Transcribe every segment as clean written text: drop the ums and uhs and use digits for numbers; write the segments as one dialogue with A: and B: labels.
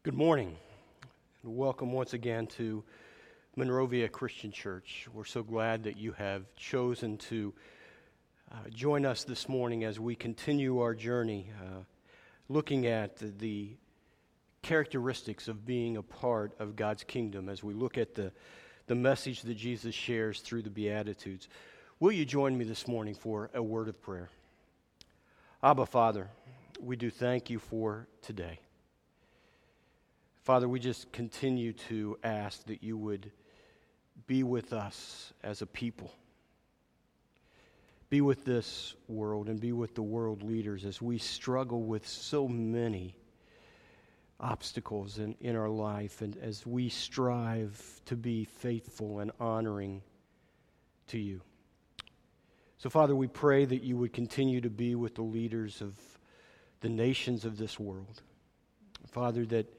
A: Good morning, and welcome once again to Monrovia Christian Church. We're so glad that you have chosen to join us this morning as we continue our journey looking at the characteristics of being a part of God's kingdom as we look at the message that Jesus shares through the Beatitudes. Will you join me this morning for a word of prayer? Abba, Father, we do thank you for today. Father, we just continue to ask that you would be with us as a people. Be with this world and be with the world leaders as we struggle with so many obstacles in our life and as we strive to be faithful and honoring to you. So, Father, we pray that you would continue to be with the leaders of the nations of this world. Father, that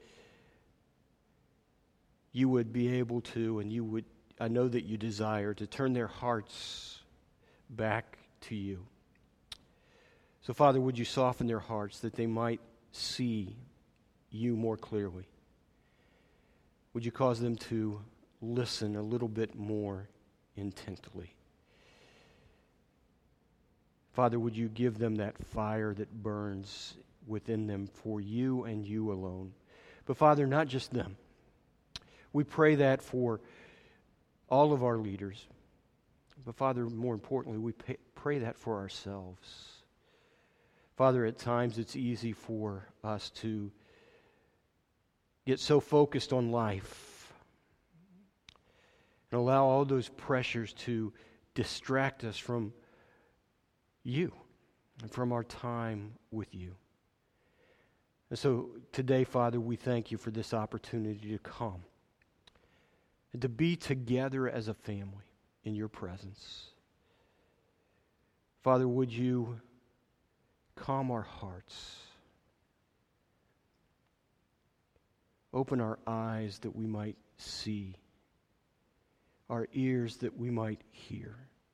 A: you would be able to, and you would, I know that you desire to turn their hearts back to you. So, Father, would you soften their hearts that they might see you more clearly? Would you cause them to listen a little bit more intently? Father, would you give them that fire that burns within them for you and you alone? But, Father, not just them. We pray that for all of our leaders. But Father, more importantly, we pray that for ourselves. Father, at times it's easy for us to get so focused on life and allow all those pressures to distract us from you and from our time with you. And so today, Father, we thank you for this opportunity to come and to be together as a family in your presence. Father, would you calm our hearts? Open our eyes that we might see, our ears that we might hear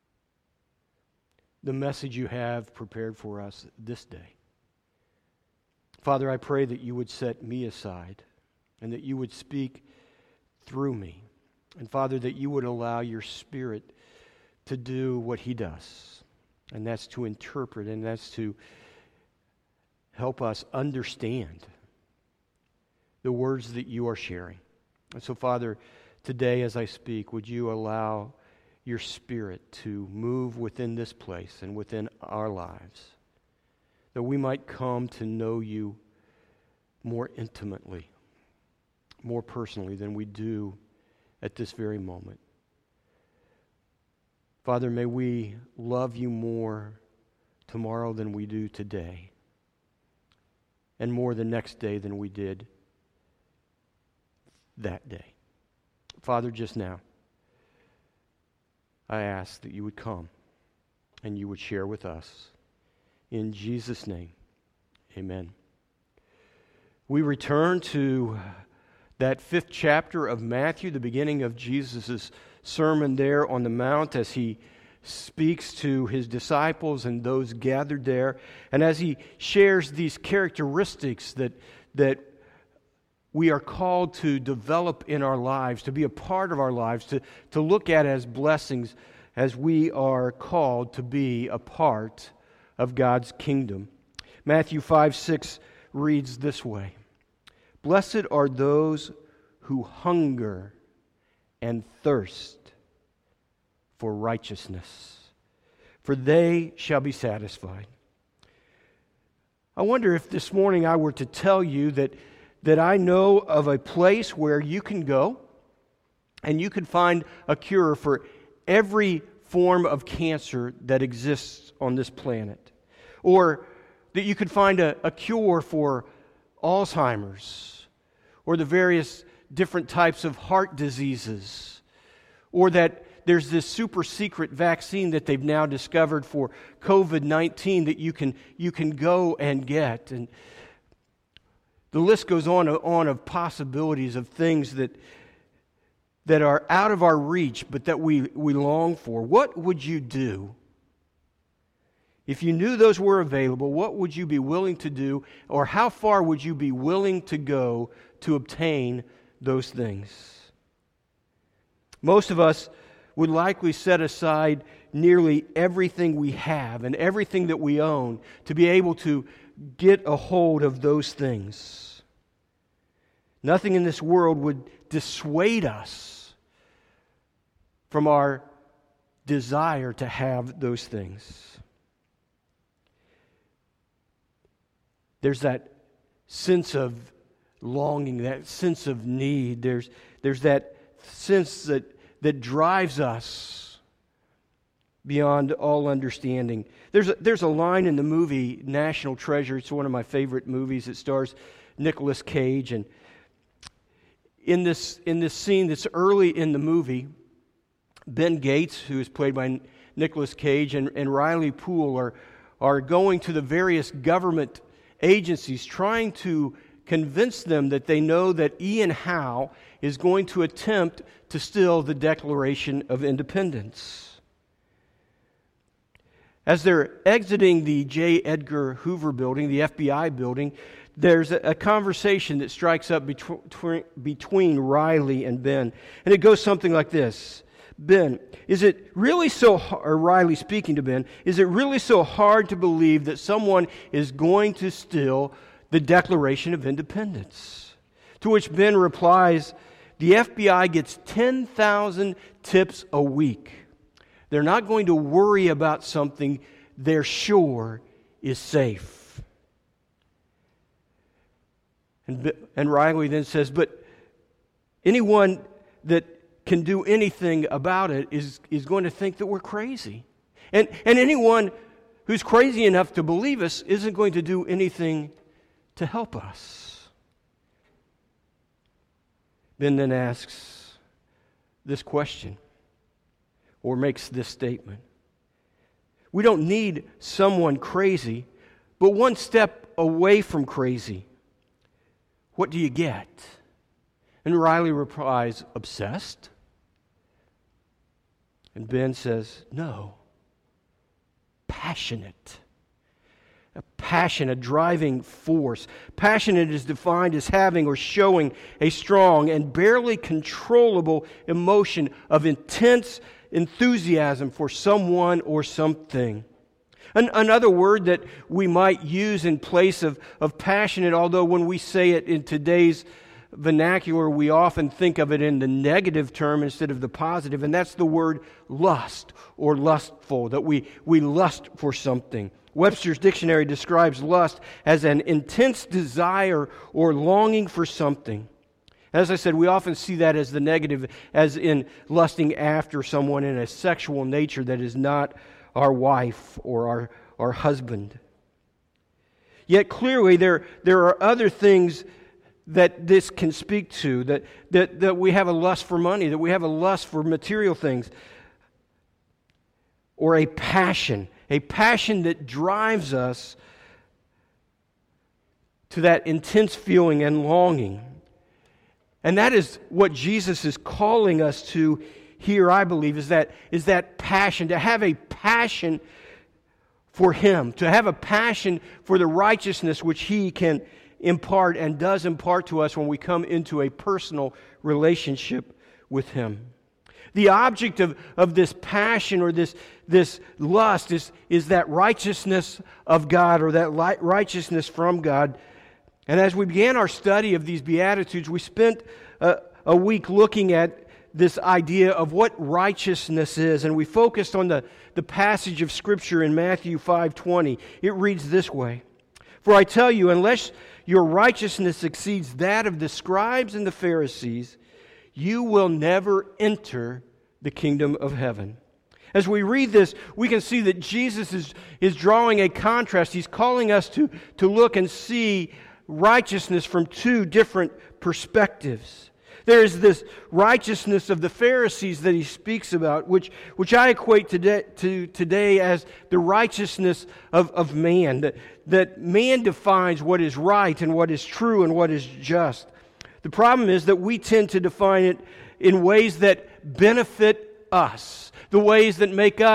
A: the message you have prepared for us this day. Father, I pray that you would set me aside and that you would speak through me. And Father, that you would allow your Spirit to do what he does, and that's to interpret, and that's to help us understand the words that you are sharing. And so, Father, today as I speak, would you allow your Spirit to move within this place and within our lives, that we might come to know you more intimately, more personally than we do at this very moment. Father, may we love you more tomorrow than we do today, and more the next day than we did that day. Father, just now, I ask that you would come and you would share with us. In Jesus' name, amen. We return to that 5th chapter of Matthew, the beginning of Jesus' sermon there on the Mount as he speaks to his disciples and those gathered there. And as he shares these characteristics that we are called to develop in our lives, to be a part of our lives, to look at as blessings as we are called to be a part of God's kingdom. Matthew 5:6 reads this way: Blessed are those who hunger and thirst for righteousness, for they shall be satisfied. I wonder if this morning I were to tell you that I know of a place where you can go and you can find a cure for every form of cancer that exists on this planet, or that you could find a cure for Alzheimer's, or the various different types of heart diseases, or that there's this super secret vaccine that they've now discovered for COVID-19 that you can go and get. And the list goes on of possibilities of things that are out of our reach, but that we long for. What would you do If you knew those were available, what would you be willing to do, or how far would you be willing to go to obtain those things? Most of us would likely set aside nearly everything we have and everything that we own to be able to get a hold of those things. Nothing in this world would dissuade us from our desire to have those things. There's that sense of longing, that sense of need. There's that sense that drives us beyond all understanding. There's a line in the movie National Treasure. It's one of my favorite movies. It stars Nicolas Cage, and in this scene that's early in the movie, Ben Gates, who is played by Nicolas Cage, and Riley Poole are going to the various government agencies trying to convince them that they know that Ian Howe is going to attempt to steal the Declaration of Independence. As they're exiting the J. Edgar Hoover building, the FBI building, there's a conversation that strikes up between Riley and Ben. And it goes something like this. Ben, is it really so hard, or Riley speaking to Ben, is it really so hard to believe that someone is going to steal the Declaration of Independence? To which Ben replies, the FBI gets 10,000 tips a week. They're not going to worry about something they're sure is safe. And Riley then says, but anyone that can do anything about it is going to think that we're crazy. And anyone who's crazy enough to believe us isn't going to do anything to help us. Ben then asks this question, or makes this statement. We don't need someone crazy, but one step away from crazy. What do you get? And Riley replies, obsessed? And Ben says, no, passionate. A passion, a driving force. Passionate is defined as having or showing a strong and barely controllable emotion of intense enthusiasm for someone or something. Another word that we might use in place of passionate, although when we say it in today's vernacular, we often think of it in the negative term instead of the positive, and that's the word lust or lustful, that we lust for something. Webster's dictionary describes lust as an intense desire or longing for something. As I said, we often see that as the negative, as in lusting after someone in a sexual nature that is not our wife or our husband. Yet clearly there are other things that this can speak to, that we have a lust for money, that we have a lust for material things, or a passion that drives us to that intense feeling and longing. And that is what Jesus is calling us to here, I believe, is that passion, to have a passion for Him, to have a passion for the righteousness which He can impart and does impart to us when we come into a personal relationship with Him. The object of this passion or this lust is that righteousness of God, or that righteousness from God. And as we began our study of these Beatitudes, we spent a week looking at this idea of what righteousness is, and we focused on the passage of Scripture in Matthew 5:20. It reads this way, "For I tell you, unless your righteousness exceeds that of the scribes and the Pharisees, you will never enter the kingdom of heaven." As we read this, we can see that Jesus is drawing a contrast. He's calling us to look and see righteousness from two different perspectives. There is this righteousness of the Pharisees that he speaks about, which I equate today as the righteousness of man, that man defines what is right and what is true and what is just. The problem is that we tend to define it in ways that benefit us, the ways that make us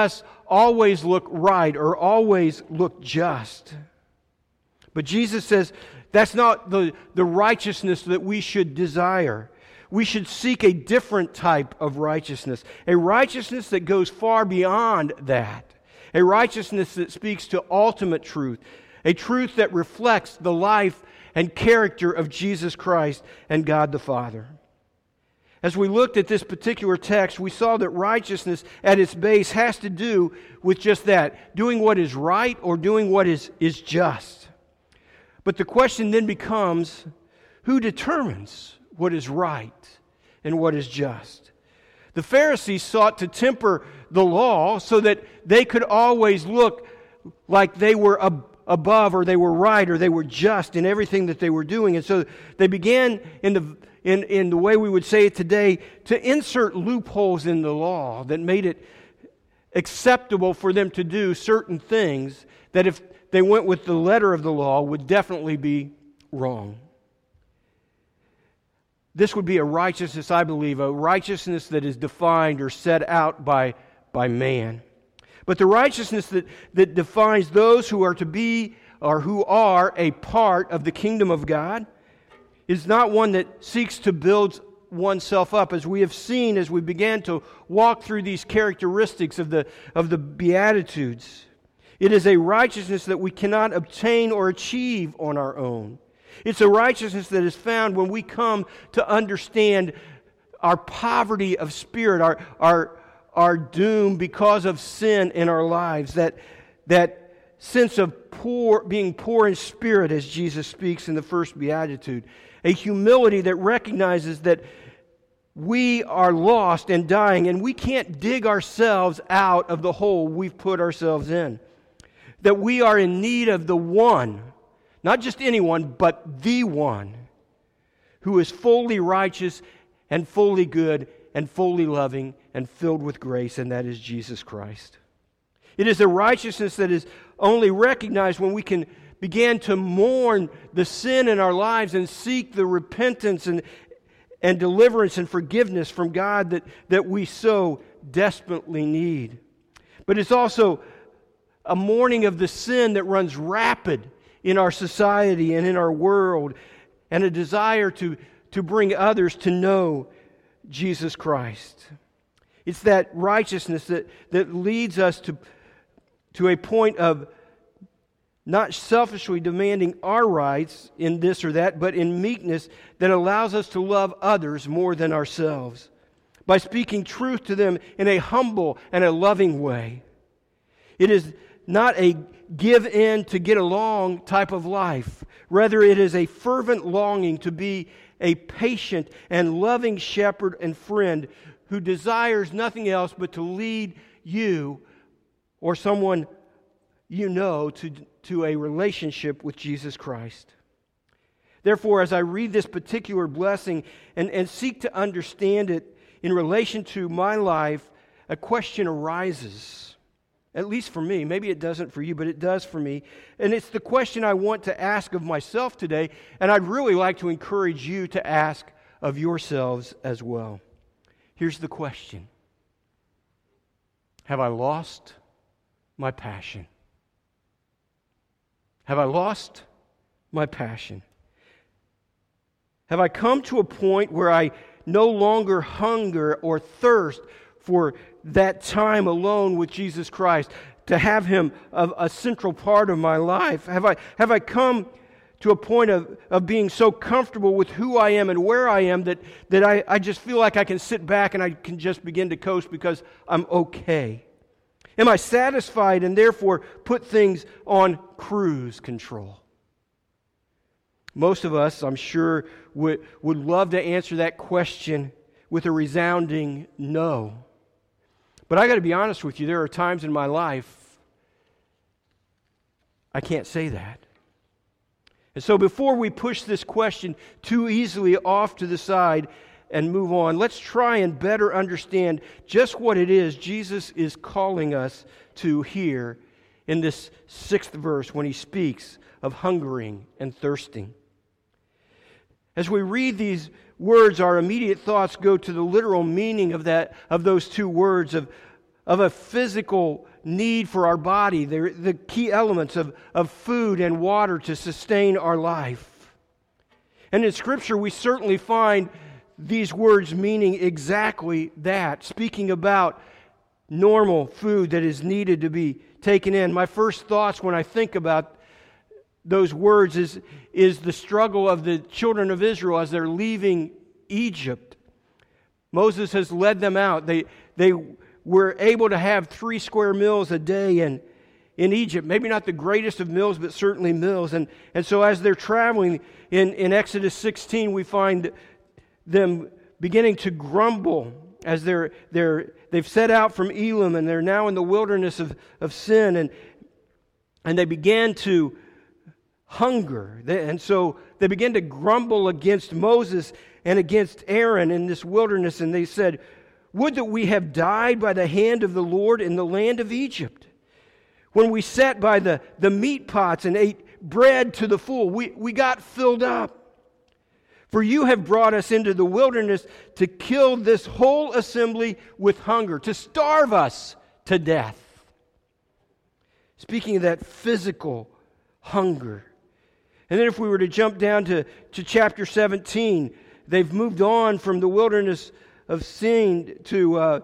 A: always look right or always look just. But Jesus says that's not the righteousness that we should desire. We should seek a different type of righteousness, a righteousness that goes far beyond that, a righteousness that speaks to ultimate truth, a truth that reflects the life and character of Jesus Christ and God the Father. As we looked at this particular text, we saw that righteousness at its base has to do with just that, doing what is right or doing what is just. But the question then becomes, who determines what is right and what is just? The Pharisees sought to temper the law so that they could always look like they were above, or they were right, or they were just in everything that they were doing. And so they began in the way we would say it today to insert loopholes in the law that made it acceptable for them to do certain things that if they went with the letter of the law would definitely be wrong. This would be a righteousness, I believe, a righteousness that is defined or set out by man. But the righteousness that defines those who are to be or who are a part of the kingdom of God is not one that seeks to build oneself up, as we have seen as we began to walk through these characteristics of the Beatitudes. It is a righteousness that we cannot obtain or achieve on our own. It's a righteousness that is found when we come to understand our poverty of spirit, our doom because of sin in our lives, that sense of being poor in spirit, as Jesus speaks in the first Beatitude, a humility that recognizes that we are lost and dying, and we can't dig ourselves out of the hole we've put ourselves in, that we are in need of the one, not just anyone, but the one who is fully righteous and fully good and fully loving and filled with grace, and that is Jesus Christ. It is a righteousness that is only recognized when we can begin to mourn the sin in our lives and seek the repentance and deliverance and forgiveness from God that we so desperately need. But it's also a mourning of the sin that runs rapid in our society and in our world, and a desire to bring others to know Jesus Christ. It's that righteousness that leads us to a point of not selfishly demanding our rights in this or that, but in meekness that allows us to love others more than ourselves, by speaking truth to them in a humble and a loving way. It is not a give in to get along type of life. Rather, it is a fervent longing to be a patient and loving shepherd and friend who desires nothing else but to lead you or someone you know to a relationship with Jesus Christ. Therefore, as I read this particular blessing and seek to understand it in relation to my life, a question arises. At least for me. Maybe it doesn't for you, but it does for me. And it's the question I want to ask of myself today, and I'd really like to encourage you to ask of yourselves as well. Here's the question. Have I lost my passion? Have I lost my passion? Have I come to a point where I no longer hunger or thirst for that time alone with Jesus Christ, to have Him a central part of my life? Have I come to a point of being so comfortable with who I am and where I am that I just feel like I can sit back and I can just begin to coast because I'm okay? Am I satisfied and therefore put things on cruise control? Most of us, I'm sure, would love to answer that question with a resounding no. But I got to be honest with you, there are times in my life I can't say that. And so before we push this question too easily off to the side and move on, let's try and better understand just what it is Jesus is calling us to here in this 6th verse when He speaks of hungering and thirsting. As we read these words, our immediate thoughts go to the literal meaning of those two words, of a physical need for our body. They're the key elements of food and water to sustain our life. And in Scripture, we certainly find these words meaning exactly that, speaking about normal food that is needed to be taken in. My first thoughts when I think about those words is the struggle of the children of Israel as they're leaving Egypt. Moses has led them out. They were able to have 3 square meals a day in Egypt. Maybe not the greatest of meals, but certainly meals. And so as they're traveling in Exodus 16, we find them beginning to grumble as they've set out from Elim and they're now in the wilderness of sin, and they began to hunger. And so they began to grumble against Moses and against Aaron in this wilderness, and they said, "Would that we have died by the hand of the Lord in the land of Egypt, when we sat by the meat pots and ate bread to the full. We got filled up. For you have brought us into the wilderness to kill this whole assembly with hunger, to starve us to death." Speaking of that physical hunger. And then if we were to jump down to chapter 17, they've moved on from the wilderness of Sin to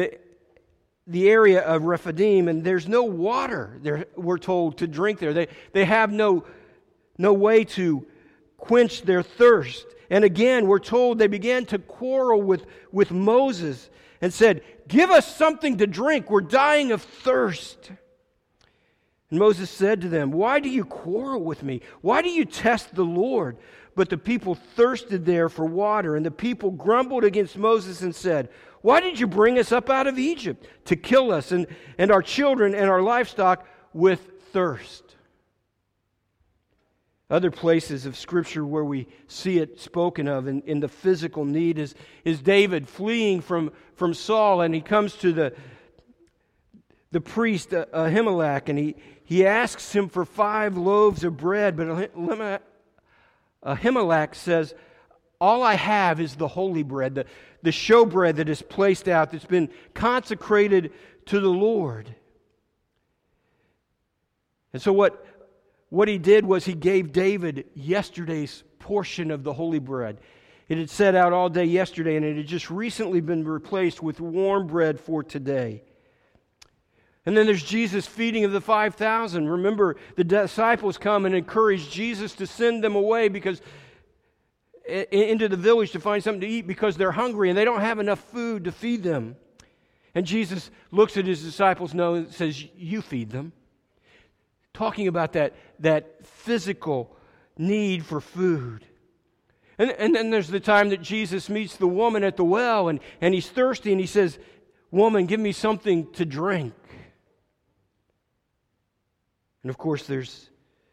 A: the area of Rephidim, and there's no water, we're told, to drink there. They have no way to quench their thirst. And again, we're told they began to quarrel with Moses and said, "Give us something to drink. We're dying of thirst." And Moses said to them, "Why do you quarrel with me? Why do you test the Lord?" But the people thirsted there for water, and the people grumbled against Moses and said, "Why did you bring us up out of Egypt to kill us and our children and our livestock with thirst?" Other places of Scripture where we see it spoken of in the physical need is David fleeing from Saul, and he comes to the priest Ahimelech, and he asks him for 5 loaves of bread, but Ahimelech says, "All I have is the holy bread, the showbread that is placed out, that's been consecrated to the Lord." And so what he did was he gave David yesterday's portion of the holy bread. It had set out all day yesterday, and it had just recently been replaced with warm bread for today. And then there's Jesus' feeding of the 5,000. Remember, the disciples come and encourage Jesus to send them away into the village to find something to eat because they're hungry and they don't have enough food to feed them. And Jesus looks at his disciples and says, "You feed them." Talking about that physical need for food. And then there's the time that Jesus meets the woman at the well, and he's thirsty, and he says, "Woman, give me something to drink." And of course, there's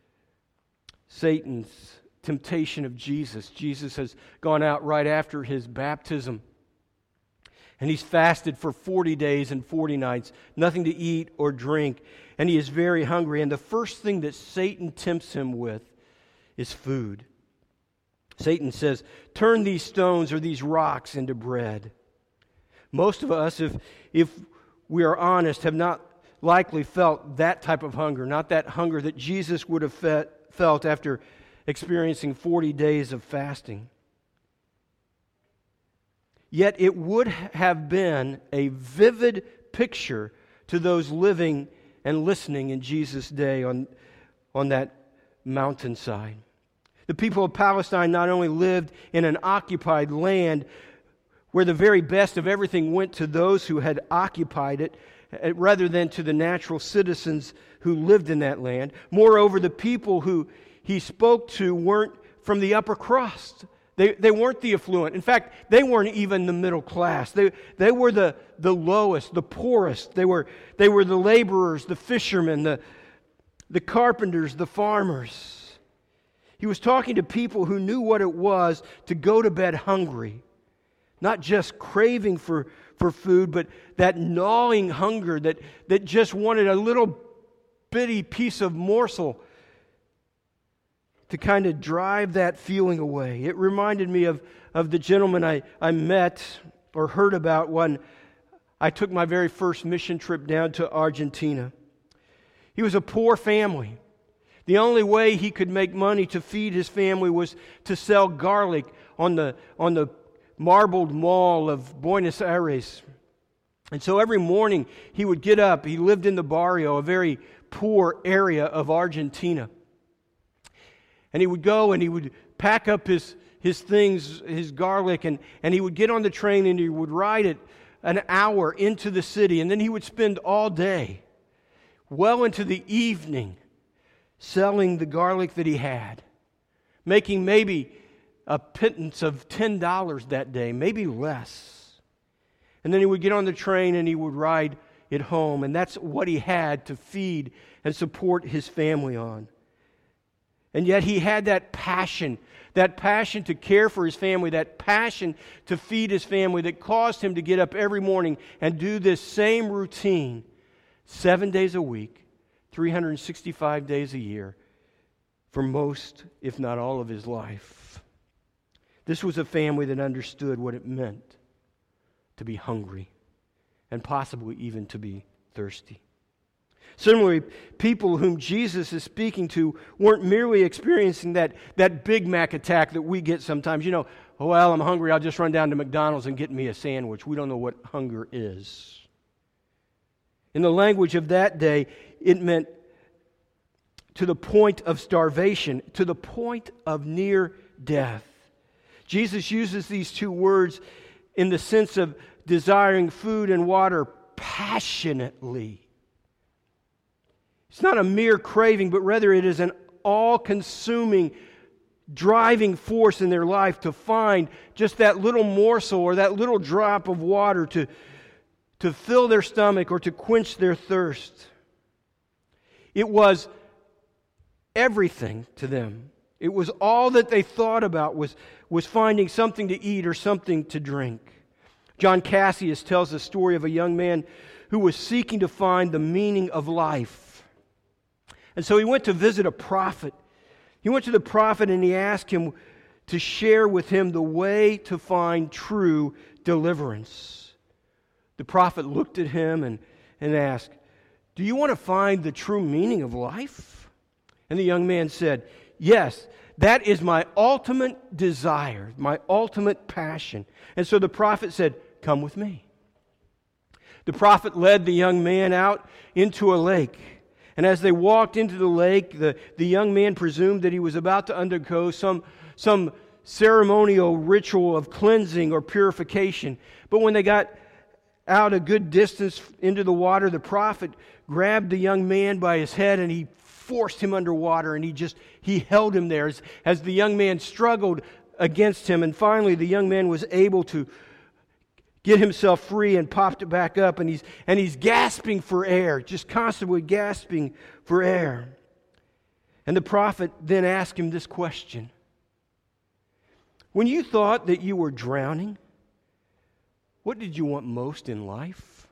A: Satan's temptation of Jesus. Jesus has gone out right after his baptism, and he's fasted for 40 days and 40 nights, nothing to eat or drink, and he is very hungry. And the first thing that Satan tempts him with is food. Satan says, "Turn these stones or these rocks into bread." Most of us, if we are honest, have not likely felt that type of hunger, not that hunger that Jesus would have felt after experiencing 40 days of fasting. Yet it would have been a vivid picture to those living and listening in Jesus' day on that mountainside. The people of Palestine not only lived in an occupied land where the very best of everything went to those who had occupied it, rather than to the natural citizens who lived in that land. Moreover, the people who he spoke to weren't from the upper crust. They weren't the affluent. In fact, they weren't even the middle class. They were the lowest, the poorest. They were the laborers, the fishermen, the carpenters, the farmers. He was talking to people who knew what it was to go to bed hungry. Not just craving for food, but that gnawing hunger that just wanted a little bitty piece of morsel to kind of drive that feeling away. It reminded me of the gentleman I met or heard about when I took my very first mission trip down to Argentina. He was a poor family. The only way he could make money to feed his family was to sell garlic on the marbled mall of Buenos Aires. And so every morning he would get up. He lived in the barrio, a very poor area of Argentina. And he would go and he would pack up his things, his garlic, and he would get on the train and he would ride it an hour into the city. And then he would spend all day, well into the evening, selling the garlic that he had, making maybe a pittance of $10 that day, maybe less. And then he would get on the train and he would ride it home. And that's what he had to feed and support his family on. And yet he had that passion to care for his family, that passion to feed his family that caused him to get up every morning and do this same routine 7 days a week, 365 days a year, for most, if not all, of his life. This was a family that understood what it meant to be hungry and possibly even to be thirsty. Similarly, people whom Jesus is speaking to weren't merely experiencing that Big Mac attack that we get sometimes. You know, oh, well, I'm hungry, I'll just run down to McDonald's and get me a sandwich. We don't know what hunger is. In the language of that day, it meant to the point of starvation, to the point of near death. Jesus uses these two words in the sense of desiring food and water passionately. It's not a mere craving, but rather it is an all-consuming, driving force in their life to find just that little morsel or that little drop of water to fill their stomach or to quench their thirst. It was everything to them. It was all that they thought about was finding something to eat or something to drink. John Cassius tells the story of a young man who was seeking to find the meaning of life. And so he went to visit a prophet. He went to the prophet and he asked him to share with him the way to find true deliverance. The prophet looked at him and asked, "Do you want to find the true meaning of life?" And the young man said, "Yes, that is my ultimate desire, my ultimate passion." And so the prophet said, "Come with me." The prophet led the young man out into a lake. And as they walked into the lake, the young man presumed that he was about to undergo some ceremonial ritual of cleansing or purification. But when they got out a good distance into the water, the prophet grabbed the young man by his head and he forced him underwater, and he held him there as the young man struggled against him. And finally the young man was able to get himself free and popped it back up, and he's gasping for air, just constantly gasping for air. And the prophet then asked him this question: "When you thought that you were drowning, what did you want most in life?"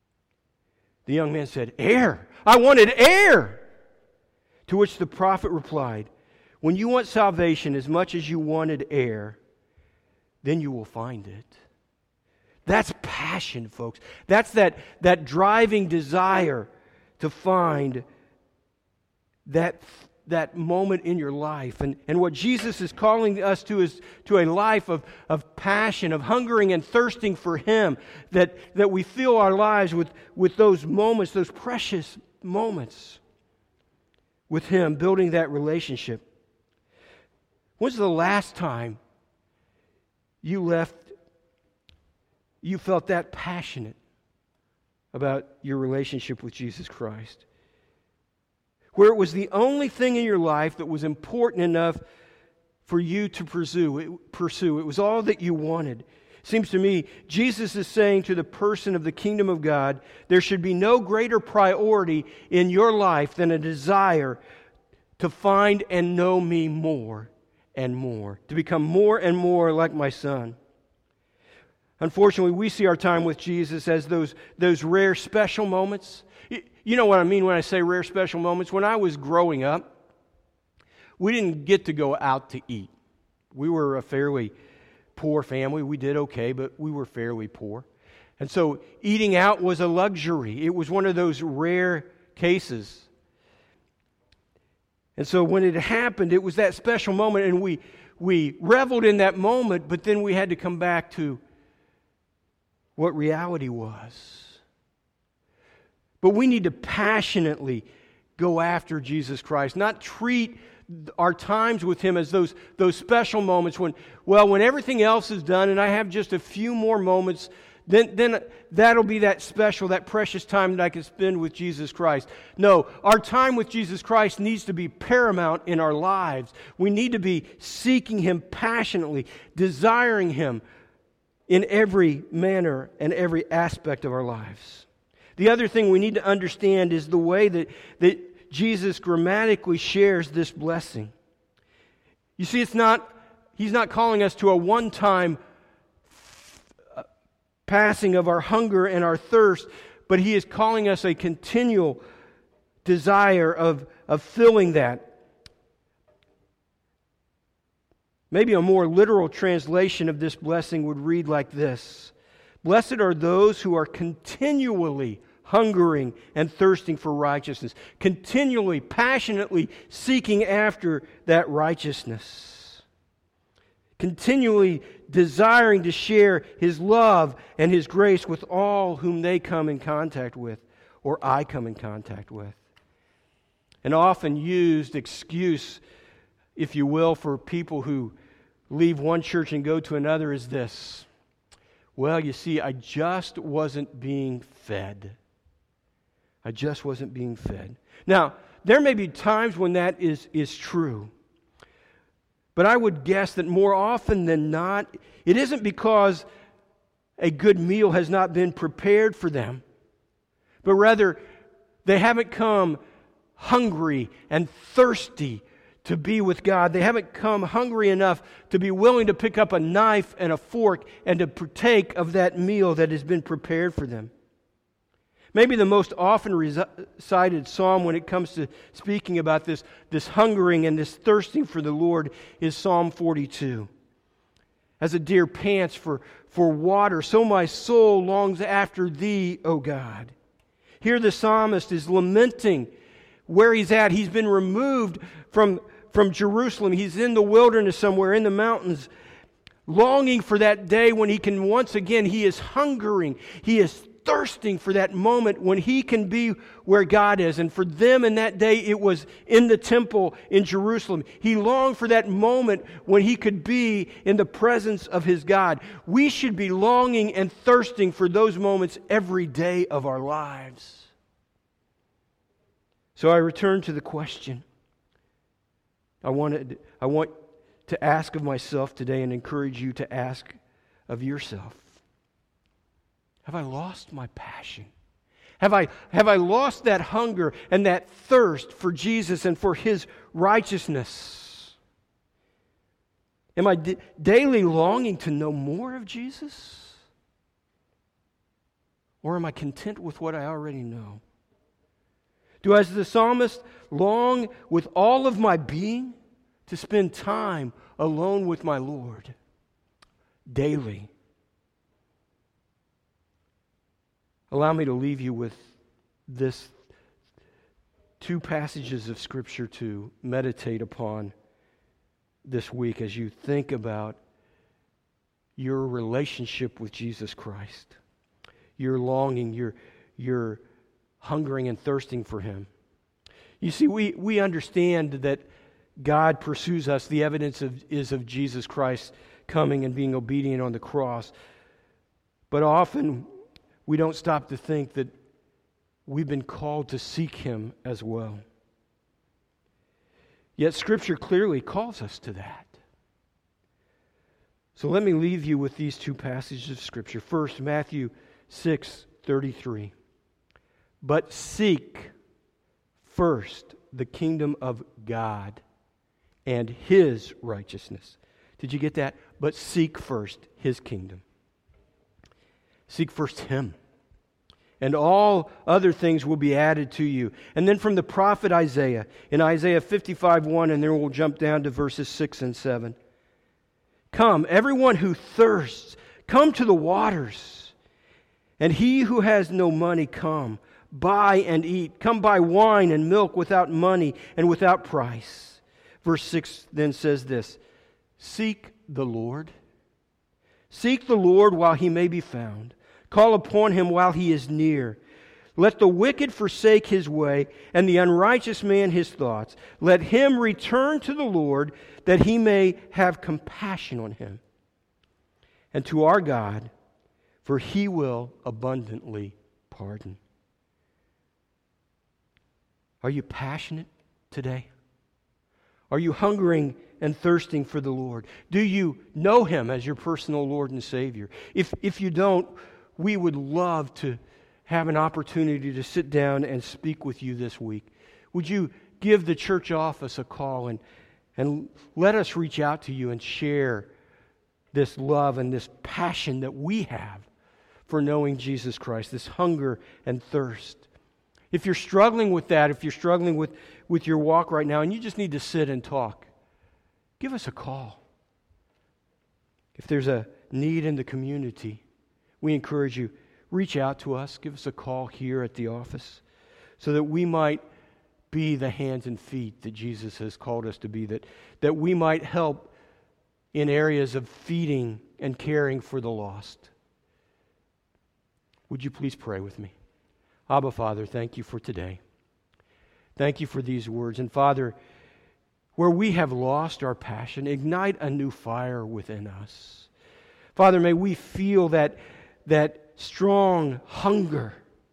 A: The young man said, "Air. I wanted air." To which the prophet replied, "When you want salvation as much as you wanted air, then you will find it." That's passion, folks. That's that driving desire to find that moment in your life. And what Jesus is calling us to is to a life of passion, of hungering and thirsting for Him, that we fill our lives with those moments, those precious moments with Him, building that relationship. When's the last time you felt that passionate about your relationship with Jesus Christ? Where it was the only thing in your life that was important enough for you to pursue. It was all that you wanted. It seems to me Jesus is saying to the person of the kingdom of God, there should be no greater priority in your life than a desire to find and know me more and more, to become more and more like my Son. Unfortunately, we see our time with Jesus as those rare special moments. You know what I mean when I say rare special moments? When I was growing up, we didn't get to go out to eat. We were a fairly poor family. We did okay, but we were fairly poor. And so eating out was a luxury. It was one of those rare cases. And so when it happened, it was that special moment, and we reveled in that moment, but then we had to come back to what reality was. But we need to passionately go after Jesus Christ, not treat our times with Him as those special moments when everything else is done and I have just a few more moments, then that'll be that special, that precious time that I can spend with Jesus Christ. No, our time with Jesus Christ needs to be paramount in our lives. We need to be seeking Him passionately, desiring Him in every manner and every aspect of our lives. The other thing we need to understand is the way that Jesus grammatically shares this blessing. You see, He's not calling us to a one-time passing of our hunger and our thirst, but He is calling us a continual desire of filling that. Maybe a more literal translation of this blessing would read like this: Blessed are those who are continually hungering and thirsting for righteousness, continually, passionately seeking after that righteousness, continually desiring to share His love and His grace with all whom they come in contact with, or I come in contact with. An often used excuse, if you will, for people who leave one church and go to another is this: well, you see, I just wasn't being fed. I just wasn't being fed. Now, there may be times when that is true. But I would guess that more often than not, it isn't because a good meal has not been prepared for them, but rather they haven't come hungry and thirsty to be with God. They haven't come hungry enough to be willing to pick up a knife and a fork and to partake of that meal that has been prepared for them. Maybe the most often recited psalm when it comes to speaking about this hungering and this thirsting for the Lord is Psalm 42. As a deer pants for water, so my soul longs after Thee, O God. Here the psalmist is lamenting where he's at. He's been removed from Jerusalem. He's in the wilderness somewhere, in the mountains, longing for that day when he can once again, he is hungering, he is thirsting for that moment when he can be where God is. And for them in that day, it was in the temple in Jerusalem. He longed for that moment when he could be in the presence of his God. We should be longing and thirsting for those moments every day of our lives. So I return to the question I want to ask of myself today and encourage you to ask of yourself. Have I lost my passion? Have I lost that hunger and that thirst for Jesus and for His righteousness? Am I daily longing to know more of Jesus? Or am I content with what I already know? Do, as the psalmist, long with all of my being to spend time alone with my Lord daily? Allow me to leave you with this two passages of Scripture to meditate upon this week as you think about your relationship with Jesus Christ, your longing, your hungering and thirsting for Him. You see, we understand that God pursues us. The evidence is of Jesus Christ coming and being obedient on the cross. But often we don't stop to think that we've been called to seek Him as well. Yet Scripture clearly calls us to that. So let me leave you with these two passages of Scripture. First, Matthew 6:33. But seek first the kingdom of God and His righteousness. Did you get that? But seek first His kingdom. Seek first Him, and all other things will be added to you. And then from the prophet Isaiah, in Isaiah 55:1, and then we'll jump down to verses 6 and 7. Come, everyone who thirsts, come to the waters. And he who has no money, come, buy and eat. Come buy wine and milk without money and without price. Verse 6 then says this, seek the Lord. Seek the Lord while he may be found. Call upon him while he is near. Let the wicked forsake his way, and the unrighteous man his thoughts. Let him return to the Lord, that he may have compassion on him. And to our God, for he will abundantly pardon. Are you passionate today? Are you hungering and thirsting for the Lord? Do you know him as your personal Lord and Savior? If you don't, we would love to have an opportunity to sit down and speak with you this week. Would you give the church office a call and let us reach out to you and share this love and this passion that we have for knowing Jesus Christ, this hunger and thirst. If you're struggling with that, if you're struggling with your walk right now and you just need to sit and talk, give us a call. If there's a need in the community, we encourage you, reach out to us, give us a call here at the office so that we might be the hands and feet that Jesus has called us to be, that we might help in areas of feeding and caring for the lost. Would you please pray with me? Abba, Father, thank you for today. Thank you for these words. And Father, where we have lost our passion, ignite a new fire within us. Father, may we feel that strong hunger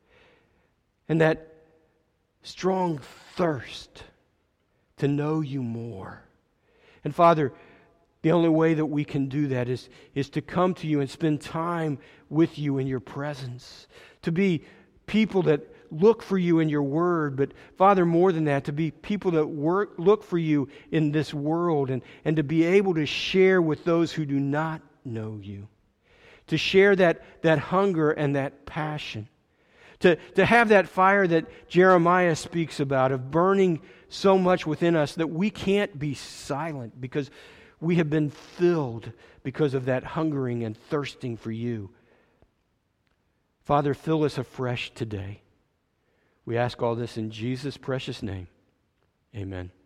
A: and that strong thirst to know you more. And Father, the only way that we can do that is to come to you and spend time with you in your presence, to be people that look for you in your word, but Father, more than that, to be people that look for you in this world and to be able to share with those who do not know you, to share that hunger and that passion, to have that fire that Jeremiah speaks about of burning so much within us that we can't be silent because we have been filled because of that hungering and thirsting for you. Father, fill us afresh today. We ask all this in Jesus' precious name. Amen.